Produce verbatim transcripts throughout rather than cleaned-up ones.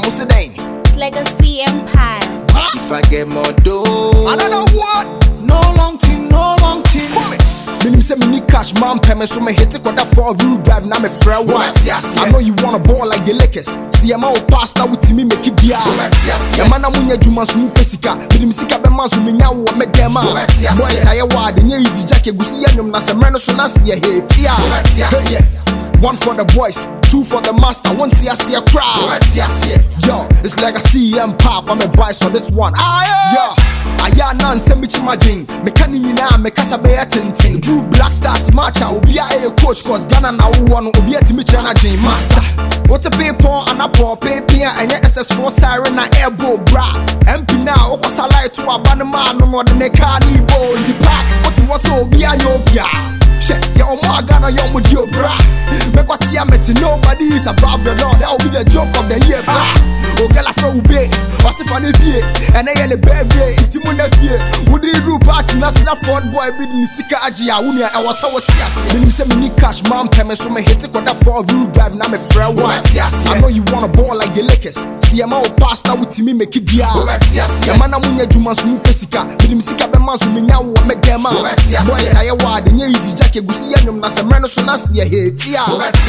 say dang. It's Legacy Empire. Huh? If I get more dough, I don't know what. No long thing, no long thing. Meaning say me need cash, man, payment, so me hit it, got that four wheel drive, now me friend one. I know you wanna ball like the Lakers. See, I'm out pasta with me, make it dear. Yeah, man, I'm when you man, so pesika. But the music of the man, so me now, what me them out. Boys, I award, and easy jacket, go see, and I'm not a so now see a hit. Yeah, one for the boys, two for the master, one see I see a crowd. Yo, it's like a C M pop, I'm a buy so this one. Ah, yeah. Aya nan se me chimagin me kan nyina me kasa be atenten Drew Black Stars matcha obi a coach cause Ghana na wo no obi atimi chana gin massa what a people and a pop paper and S S four siren na airbo bra M P now o kosa light to abana man no more than a carnival in the park what was obi a no bia she ya o mo Ghana yo mo di obra me kwatia meti nobody is above the law that will be the joke of the year bra o gala fro ube o se fa ne bie and I the baby intimo na fie wo di do party na na Ford boy bi ni sika agi a wo ni e was what yes me say me need cash man payment so me hit it got that four wheel drive na me friend one I know you wanna ball like the Lakers see am out pasta with me make it dia ya man am nya djuma so mu pesika me sika be man so me nya wo me dem boys I award nya easy jacket gusi ya nyum na se meno so na se hit ya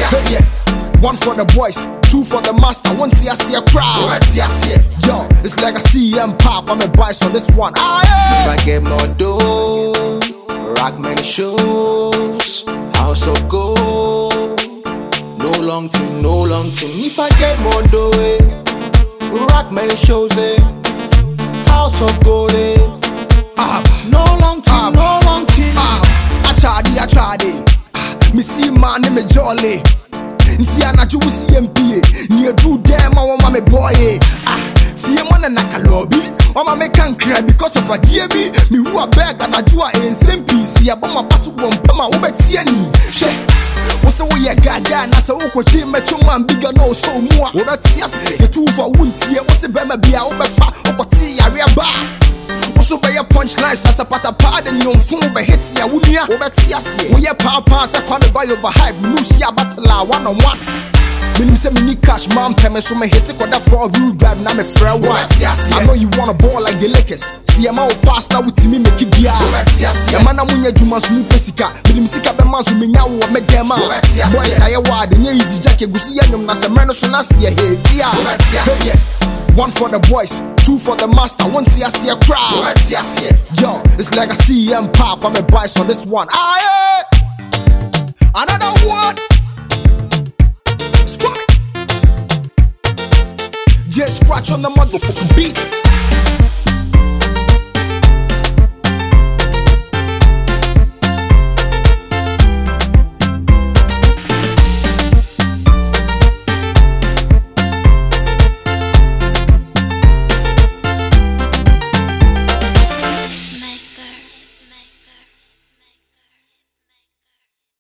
one for the boys, two for the master, one see I see a crowd. Yo, it's like a C M pop, I'm a buy so this one. Ah, yeah. If I get more dough, rock many shows, house of gold. No long thing, no long thing. If I get more dough, eh, rock many shows, eh, house of gold, eh. Ah, no long thing, ah, no long thing. Ah, I tried it, I tried it. Me see man, me jolly. Nti anacho wo C M P ni edu dem a wo ma me boy ah fie mo na nakalobi o ma me kan cry because of a dear me me who a beg anacho a ensem see aboma paso bom pama wo betie ni she wo se wo ye gaga na se wo kochi mecho man biga no so mu a wo betie ase ye tu for wuntie wo se be ma bia wo be fa wo koti yare ba so be your punchlines na sapata pad and you fun be hit ya wunia wo betia se wo ye pa pa se kwa me buy over hype no shia battle one on one meaning say me need cash man payment so me hit it got that four wheel drive na me friend one I know you wanna ball like the Lakers see am out pasta with me make it dia ya man am nya djuma so mu pesika meaning sika be man so me nya wo me dem boys I award nya easy jacket gusi ya nyum na se meno so na se hit ya one for the boys, two for the master, one see I see a crowd. Yo, it's like a C M pop, I'm a buy so this one. Ah, yeah. Another one. Squat. Just scratch on the motherfucking beat.